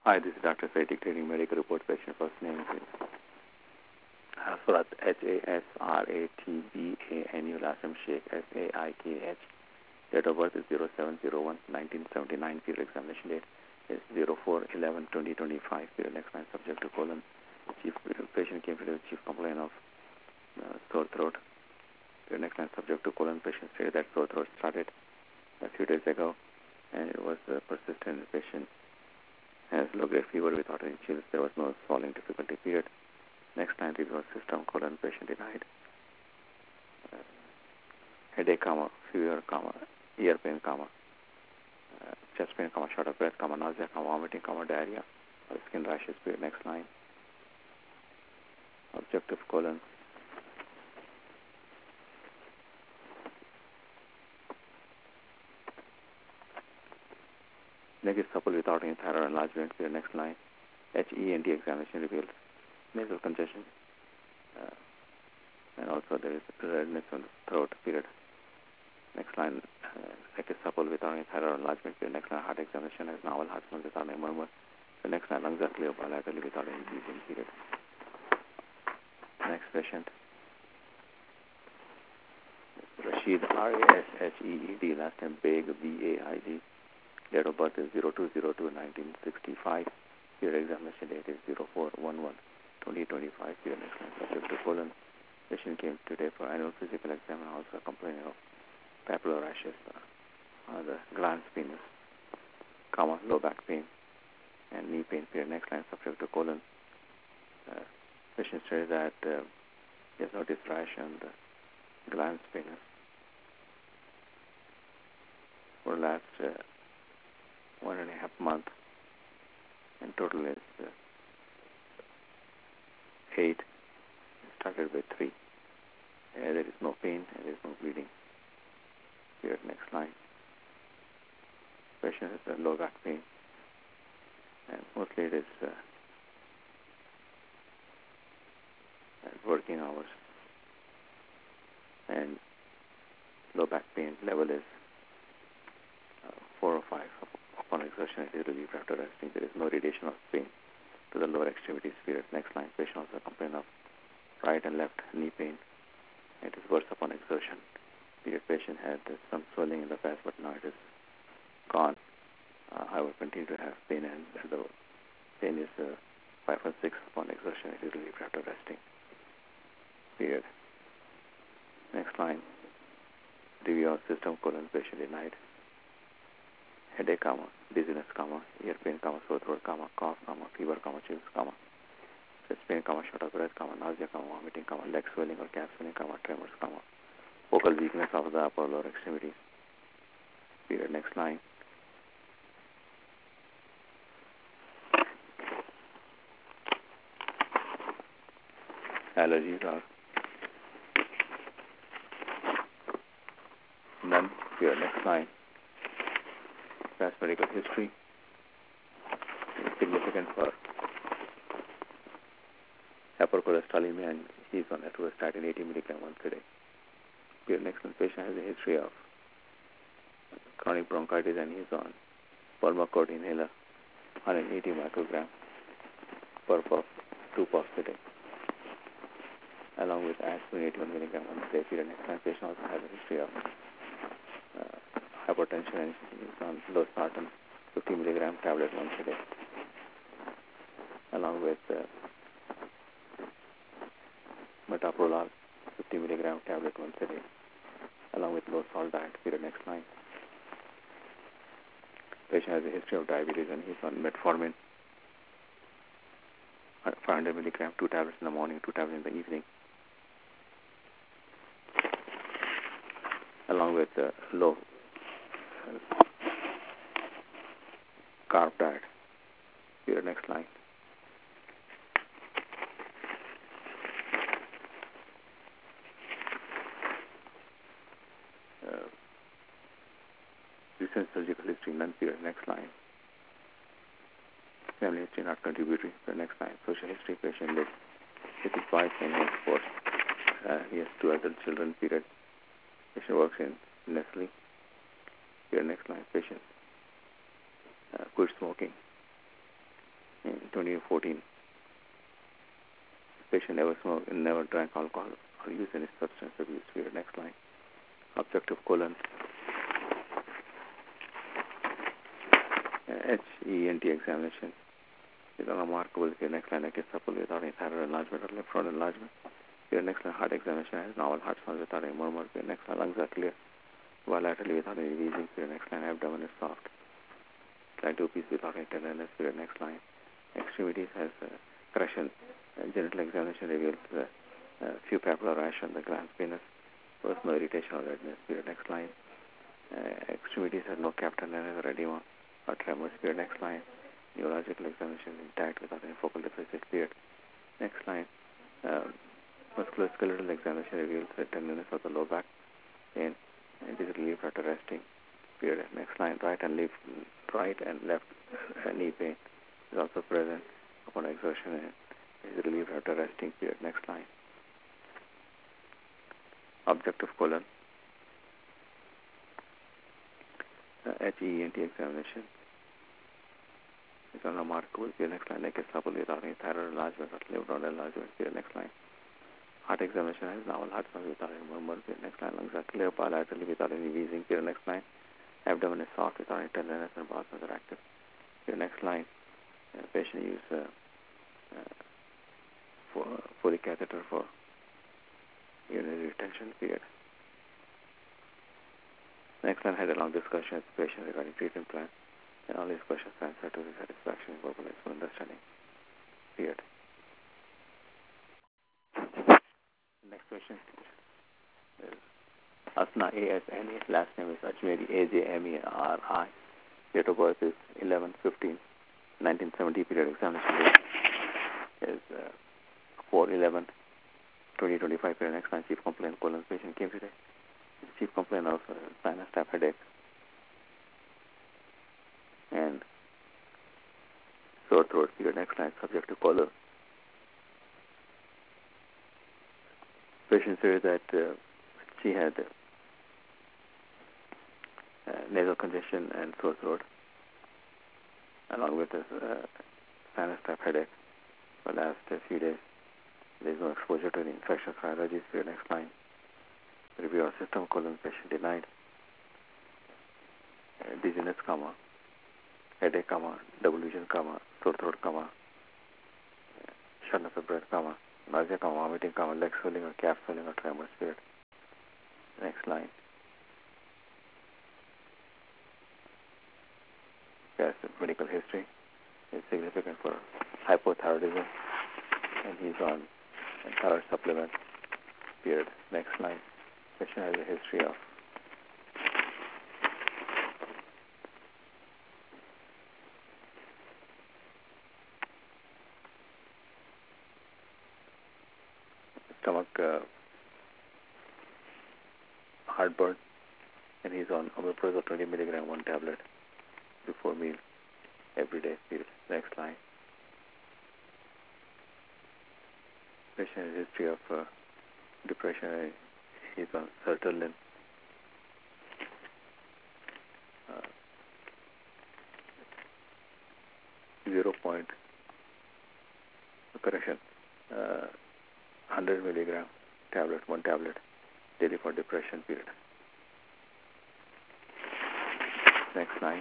Hi, this is Dr. Said dictating medical report. Patient first name is Hasrat, Hasratbanu, last name Sheikh, Saikh. Date of birth is 07/01/1979. Period examination date is 04/11/2025. Period next line subject to colon. Chief patient came to the chief complaint of sore throat. Period next line subject to colon. Patient stated that sore throat started a few days ago and it was persistent. The patient has low-grade fever without any chills. There was no swallowing difficulty. Period. Next line review of system colon. Patient denied. Headache, fever, ear pain, chest pain, short of breath, nausea, vomiting, diarrhea, or skin rashes. Period. Next line. Objective colon. Neck is supple without any thyroid enlargement. Period. Next line. HENT examination reveals nasal congestion, and also there is redness on the throat. Period. Next line. Neck is supple without any thyroid enlargement. Period. Next line. Heart examination has novel heart sounds without any murmur. The next line. Lungs are clear bilaterally without any bleeding. Period. Next patient. Rashid, Rasheed, last name Baig, Baig. Date of birth is 02/02/1965. Period examination date is 04/11/2025. Period next line subject to colon. Patient came today for annual physical exam and also complaining of papular rashes on the glans penis, low back pain and knee pain. Period next line subject to colon. Patient says that he has noticed rash on the glans penis for the last 1.5 months, and total is 8. Started with 3. There is no pain and there is no bleeding. Period. Next line. Patient has a low back pain, and mostly it is at working hours, and low back pain level is 4 or 5. Upon exertion, it is relieved after resting. There is no radiation of pain to the lower extremities. Period. Next line. Patient also complains of right and left knee pain. It is worse upon exertion. Period. Patient had some swelling in the past, but now it is gone. I will continue to have pain, and the pain is 5 or 6 upon exertion. It is relieved after resting. Period. Next line. Review of system colon. Patient denied. Headache, dizziness, ear pain, sore throat, cough, fever, chills, chest pain, short of breath, nausea, vomiting, leg swelling or calf swelling, tremors, vocal weakness of the upper lower extremities. Period. Next line. Allergies are none. Period. Next line. Past medical history is significant for hypercholesterolemia, and he is on atorvastatin 80 mg once a day. Period. Next one. Patient has a history of chronic bronchitis, and he is on Pulmicort inhaler 180 microgram per puff, 2 puffs a day, along with aspirin 81 mg once a day. Period. Next one. Patient also has a history of hypertension, and he is on losartan 50 mg tablet once a day, along with metoprolol 50 mg tablet once a day, along with low salt diet. Period. Next line. Patient has a history of diabetes, and he is on metformin 500 mg, 2 tablets in the morning, 2 tablets in the evening, along with low carb diet. Period. Next line. Recent surgical history, none. Period. Next line. Family history not contributory. Period. Next line. Social history. Patient lives with his wife and his sports. He has 2 adult children. Period. Patient works in Nestle. Period. Next line. Patient quit smoking. 2014. Patient never smoked and never drank alcohol or used any substance abuse. Period. Next line. Objective colon. HENT examination is unremarkable. Period. Next line. Like a supple without any thyroid enlargement or left front enlargement. Period. Next line. Heart examination has normal heart sounds without any murmur. Period. Next line. Lungs are clear bilaterally without any wheezing. Period. Next line. Abdomen is soft. Like two pieces without any tenderness. Period. Next line. Extremities has correction. Genital examination reveals few papular rash on the glans penis. First, no irritation or redness. Period. Next line. Extremities have no cap tenderness or edema or tremors. Period. Next line. Neurological examination intact without any focal deficit. Period. Next line. Musculoskeletal examination reveals tenderness of the lower back pain. It is relieved after resting. Period. Next line. Right and left knee pain is also present upon exertion and is relieved after resting. Period. Next line. Objective colon. HENT examination is unremarkable. Period. Next line. Neck is supple without any thyroid enlargement or liver node enlargement. Period. Next line. Heart examination has normal heart sounds without any murmur. Period. Next line. Lungs are clear bilaterally without any wheezing. Period. Next line. Abdomen is soft without any tenderness and bowels are active. Period. Next line. Patient use Foley catheter for urinary retention. Period. Next line had a long discussion with the patient regarding treatment plan, and all his questions answered to his satisfaction and verbal understanding. Period. Next question is Asna A.S.N.A. Last name is Ajmeri A.J.M.E.R.I. Date of birth is 11/15/1970. Period. Examination date is 4/11/2025. Period. Next line. Chief complaint colon. Patient came today. Chief complaint of sinus tap headache and sore throat. Period. Next line. Subject to colon. Patient said that she had nasal congestion and sore throat along with sinus tap headache for the last few days. There is no exposure to any infectious allergies. Period. Next line. Review of system colon. Patient denied dizziness, headache, double vision, sore throat, shortness of breath, nausea, vomiting, leg swelling or calf swelling or tremors. Period. Next line. Yes, medical history is significant for hypothyroidism, and he's on thyroid supplement. Period. Next line. Patient has a history of stomach heartburn, and he's on omeprazole 20 milligram, one tablet before meal every day. Period. Next line. Patient has a history of depression. He's on sertraline. Correction. 100 milligram tablet, one tablet daily for depression. Period. Next line.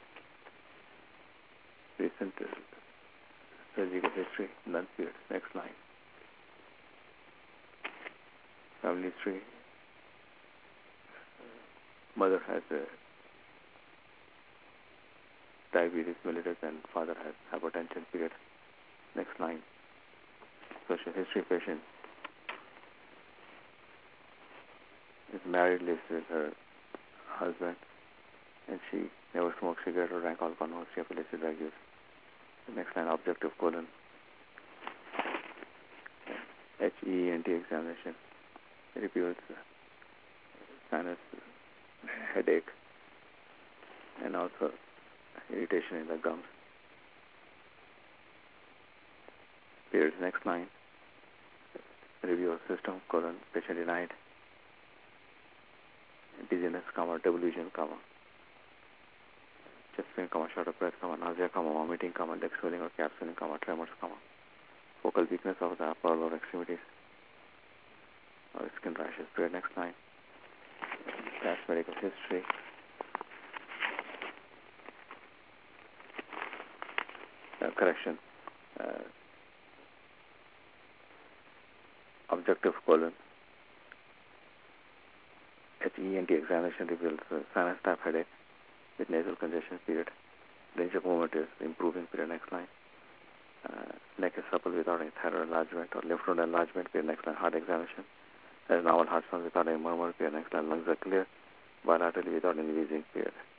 Recent surgical history, none. Period. Next line. Family history. Mother has diabetes mellitus and father has hypertension. Period. Next line. Social history. Patient is married, lives with her husband, and she never smoked cigarette or drank alcohol, no history of illicit drug use. The next line. Objective colon. HENT examination reveals sinus headache and also irritation in the gums. Period. Next line. Review of system colon. Patient denied dizziness, double vision, chest pain, short of breath, nausea, vomiting, leg swelling or calf swelling, tremors, focal weakness of the upper or lower extremities, or skin rashes. Period. Next line. Past medical history. Correction. Objective colon. HENT examination reveals sinus type headache with nasal congestion. Period. Range of movement is improving. Period. Next line. Neck is supple without any thyroid enlargement or lymph node enlargement. Period. Next line. Heart examination. There is normal heart sound without any murmur. Period. Next line. Lungs are clear bilaterally without any wheezing. Period.